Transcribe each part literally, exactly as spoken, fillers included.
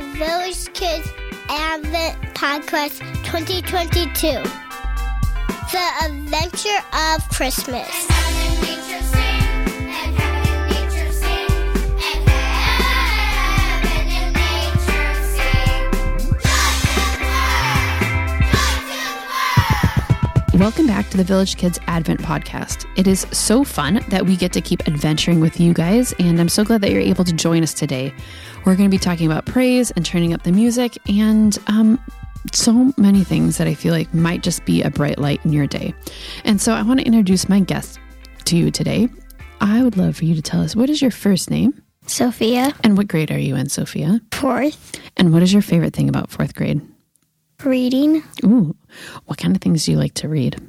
Village Kids Advent Podcast twenty twenty-two. The Adventure of Christmas. And heaven and nature sing, and heaven and nature sing, and heaven and nature sing. Joy to the world! Joy to the world! Welcome back to the Village Kids Advent Podcast. It is so fun that we get to keep adventuring with you guys, and I'm so glad that you're able to join us today. We're going to be talking about praise and turning up the music and um, so many things that I feel like might just be a bright light in your day. And so I want to introduce my guest to you today. I would love for you to tell us, what is your first name? Sophia. And what grade are you in, Sophia? Fourth. And what is your favorite thing about fourth grade? Reading. Ooh, what kind of things do you like to read?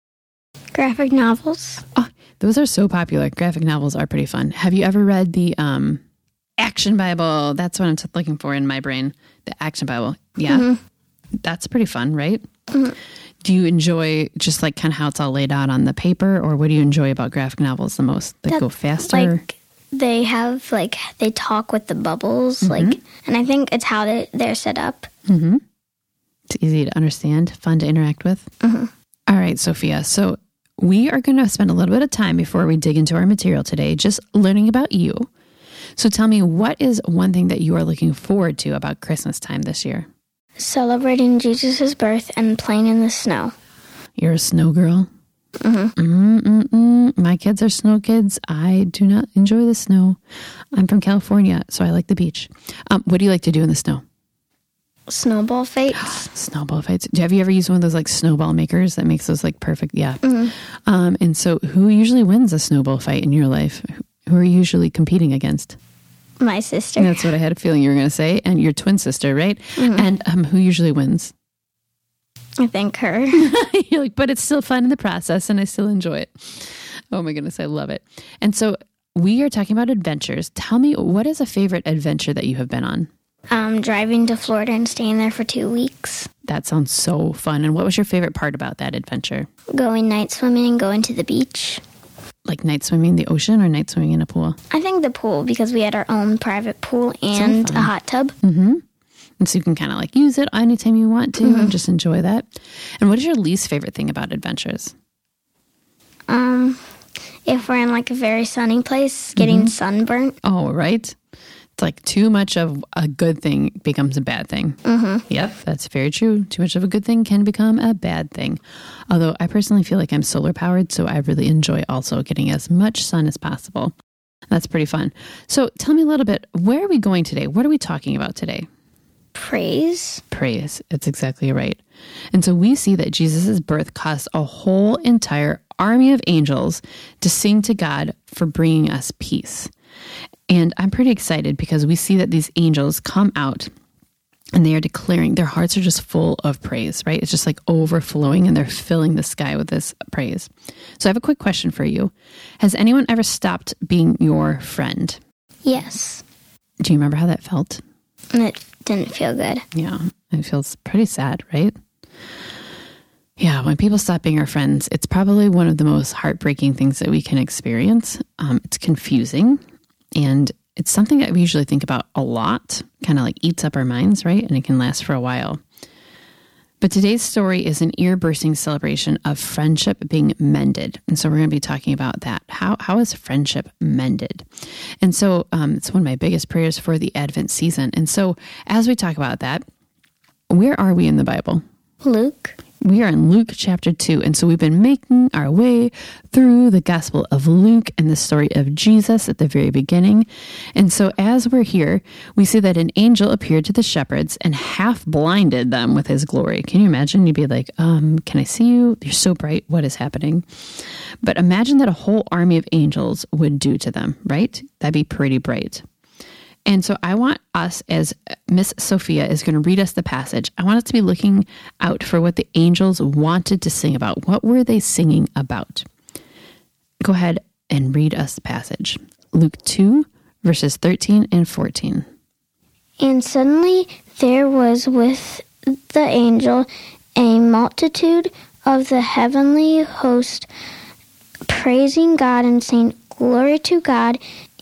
Graphic novels. Oh, those are so popular. Graphic novels are pretty fun. Have you ever read the um, Action Bible? That's what I'm t- looking for in my brain. The Action Bible. Yeah. Mm-hmm. That's pretty fun, right? Mm-hmm. Do you enjoy just like kind of how it's all laid out on the paper, or what do you enjoy about graphic novels the most? They that, go faster? Like they have, like, they talk with the bubbles, mm-hmm. like, and I think it's how they, they're set up. Mm-hmm. It's easy to understand, fun to interact with. Mm-hmm. All right, Sophia. So we are going to spend a little bit of time before we dig into our material today, just learning about you. So tell me, what is one thing that you are looking forward to about Christmas time this year? Celebrating Jesus' birth and playing in the snow. You're a snow girl? Mm-hmm. Mm-mm-mm. My kids are snow kids. I do not enjoy the snow. I'm from California, so I like the beach. Um, what do you like to do in the snow? Snowball fights. Snowball fights. Have you ever used one of those like snowball makers that makes those like perfect? Yeah. Mm-hmm. Um, and so who usually wins a snowball fight in your life? Who are you usually competing against? My sister. That's what I had a feeling you were going to say. And your twin sister, right? Mm-hmm. And um, who usually wins? I think her. You're like, but it's still fun in the process and I still enjoy it. Oh my goodness, I love it. And so we are talking about adventures. Tell me, what is a favorite adventure that you have been on? Um, driving to Florida and staying there for two weeks. That sounds so fun. And what was your favorite part about that adventure? Going night swimming and going to the beach. Like night swimming in the ocean or night swimming in a pool? I think the pool, because we had our own private pool and so a hot tub. Mm-hmm. And so you can kind of like use it anytime you want to mm-hmm. and just enjoy that. And what is your least favorite thing about adventures? Um, if we're in like a very sunny place, getting mm-hmm. sunburnt. Oh, right. It's like too much of a good thing becomes a bad thing. Mm-hmm. Yep, that's very true. Too much of a good thing can become a bad thing. Although I personally feel like I'm solar powered, so I really enjoy also getting as much sun as possible. That's pretty fun. So tell me a little bit, where are we going today? What are we talking about today? Praise. Praise. It's exactly right. And so we see that Jesus' birth caused a whole entire army of angels to sing to God for bringing us peace. And I'm pretty excited because we see that these angels come out and they are declaring, their hearts are just full of praise, right? It's just like overflowing and they're filling the sky with this praise. So I have a quick question for you. Has anyone ever stopped being your friend? Yes. Do you remember how that felt? It didn't feel good. Yeah, it feels pretty sad, right? Yeah, when people stop being our friends, it's probably one of the most heartbreaking things that we can experience. Um, it's confusing. And it's something that we usually think about a lot, kind of like eats up our minds, right? And it can last for a while. But today's story is an ear-bursting celebration of friendship being mended. And so we're going to be talking about that. How How is friendship mended? And so um, it's one of my biggest prayers for the Advent season. And so as we talk about that, where are we in the Bible? Luke. We are in Luke chapter two, and so we've been making our way through the Gospel of Luke and the story of Jesus at the very beginning. And so as we're here, we see that an angel appeared to the shepherds and half blinded them with his glory. Can you imagine? You'd be like, um, can I see you? You're so bright. What is happening? But imagine that a whole army of angels would do to them, right? That'd be pretty bright. And so I want us, as Miss Sophia is going to read us the passage, I want us to be looking out for what the angels wanted to sing about. What were they singing about? Go ahead and read us the passage. Luke two, verses thirteen and fourteen. And suddenly there was with the angel a multitude of the heavenly host praising God and saying, "Glory to God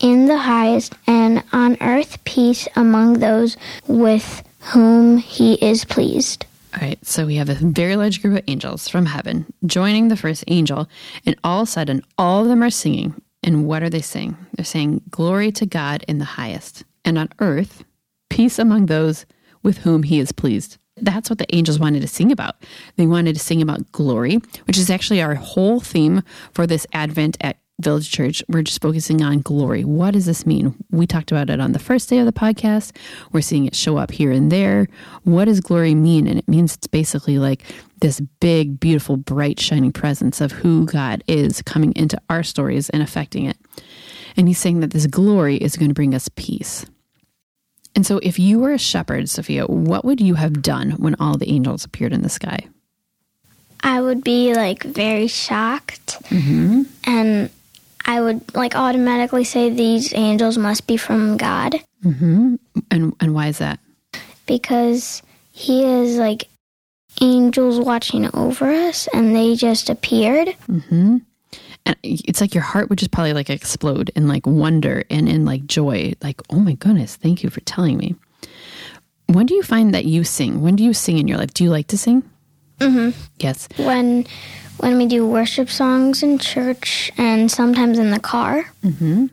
in the highest, and on earth peace among those with whom he is pleased. All right, so we have a very large group of angels from heaven joining the first angel, and all of a sudden, all of them are singing. And what are they saying? They're saying, glory to God in the highest, and on earth, peace among those with whom he is pleased. That's what the angels wanted to sing about. They wanted to sing about glory, which is actually our whole theme for this Advent at Village Church. We're just focusing on glory. What does this mean? We talked about it on the first day of the podcast. We're seeing it show up here and there. What does glory mean? And it means it's basically like this big, beautiful, bright, shining presence of who God is coming into our stories and affecting it. And he's saying that this glory is going to bring us peace. And so if you were a shepherd, Sophia, what would you have done when all the angels appeared in the sky? I would be like very shocked, Mm-hmm. and I would like automatically say these angels must be from God, Mm-hmm. And and why is that? because he is like angels watching over us, and they just appeared. Mm-hmm. And it's like your heart would just probably like explode in like wonder and in like joy. Like, oh my goodness, thank you for telling me. When do you find that you sing? When do you sing in your life? Do you like to sing? Mm-hmm. Yes. When when we do worship songs in church, and sometimes in the car. Mm-hmm.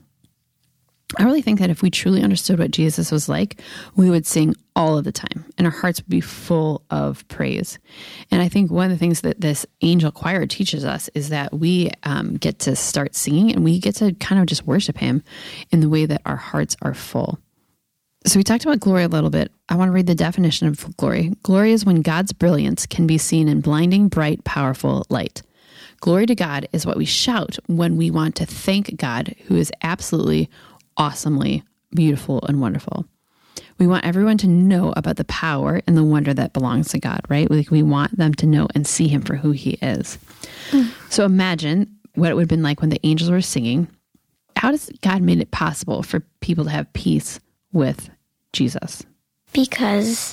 I really think that if we truly understood what Jesus was like, we would sing all of the time, and our hearts would be full of praise. And I think one of the things that this angel choir teaches us is that we um, get to start singing, and we get to kind of just worship him in the way that our hearts are full. So we talked about glory a little bit. I want to read the definition of glory. Glory is when God's brilliance can be seen in blinding, bright, powerful light. Glory to God is what we shout when we want to thank God, who is absolutely, awesomely beautiful and wonderful. We want everyone to know about the power and the wonder that belongs to God, right? Like we want them to know and see him for who he is. Mm. So imagine what it would have been like when the angels were singing. How does God made it possible for people to have peace with Jesus? Because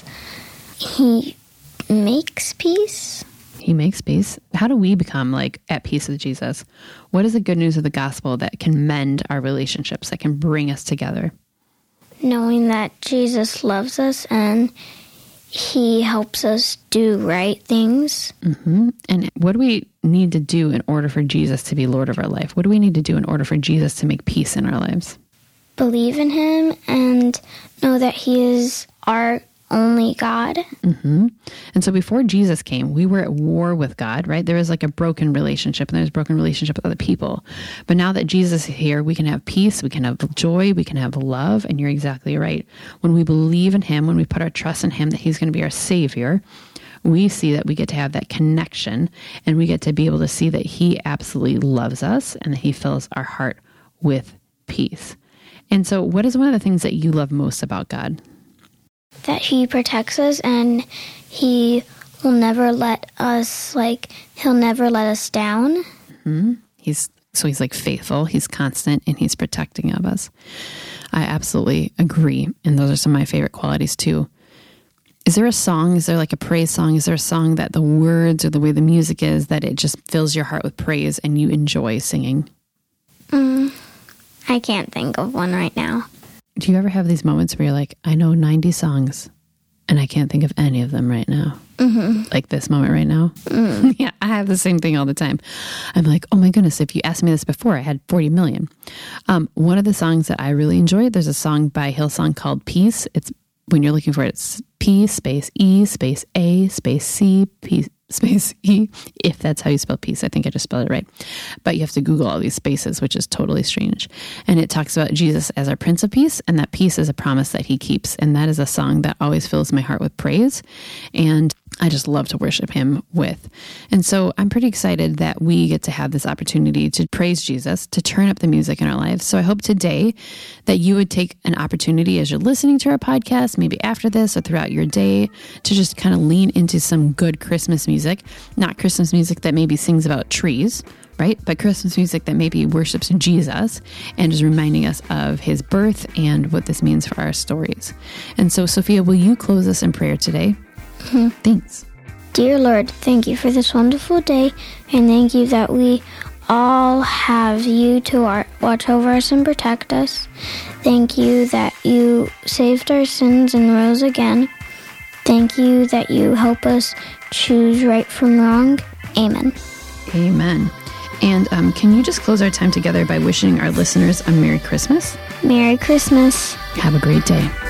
he makes peace. He makes peace. How do we become like at peace with Jesus? What is the good news of the gospel that can mend our relationships, that can bring us together? Knowing that Jesus loves us and he helps us do right things. Mm-hmm. And what do we need to do in order for Jesus to be Lord of our life? What do we need to do in order for Jesus to make peace in our lives? Believe in him and know that he is our only God. Mm-hmm. And so before Jesus came, we were at war with God, right? There was like a broken relationship, and there's a broken relationship with other people. But now that Jesus is here, we can have peace, we can have joy, we can have love. And you're exactly right. When we believe in him, when we put our trust in him, that he's going to be our savior, we see that we get to have that connection, and we get to be able to see that he absolutely loves us and that he fills our heart with peace. And so what is one of the things that you love most about God? That he protects us, and he will never let us, like, he'll never let us down. Mm-hmm. He's so he's like faithful, he's constant, and he's protecting of us. I absolutely agree. And those are some of my favorite qualities too. Is there a song, is there like a praise song? Is there a song that the words or the way the music is, that it just fills your heart with praise and you enjoy singing? Mm, I can't think of one right now. Do you ever have these moments where you're like, I know ninety songs and I can't think of any of them right now? Mm-hmm. Like this moment right now? Mm. Yeah, I have the same thing all the time. I'm like, oh my goodness, if you asked me this before, I had forty million. Um, one of the songs that I really enjoyed, there's a song by Hillsong called Peace. It's when you're looking for it, it's P space E space A space C P space E, if that's how you spell peace. I think I just spelled it right. But you have to Google all these spaces, which is totally strange. And it talks about Jesus as our Prince of Peace, and that peace is a promise that he keeps. And that is a song that always fills my heart with praise. And I just love to worship him with. And so I'm pretty excited that we get to have this opportunity to praise Jesus, to turn up the music in our lives. So I hope today that you would take an opportunity as you're listening to our podcast, maybe after this or throughout your day, to just kind of lean into some good Christmas music, not Christmas music that maybe sings about trees, right? But Christmas music that maybe worships Jesus and is reminding us of his birth and what this means for our stories. And so, Sophia, will you close us in prayer today? Mm-hmm. Thanks. Dear Lord, thank you for this wonderful day, and thank you that we all have you to our, watch over us and protect us. Thank you that you saved our sins and rose again. Thank you that you help us choose right from wrong. Amen. Amen. And um, can you just close our time together by wishing our listeners a Merry Christmas? Merry Christmas. Have a great day.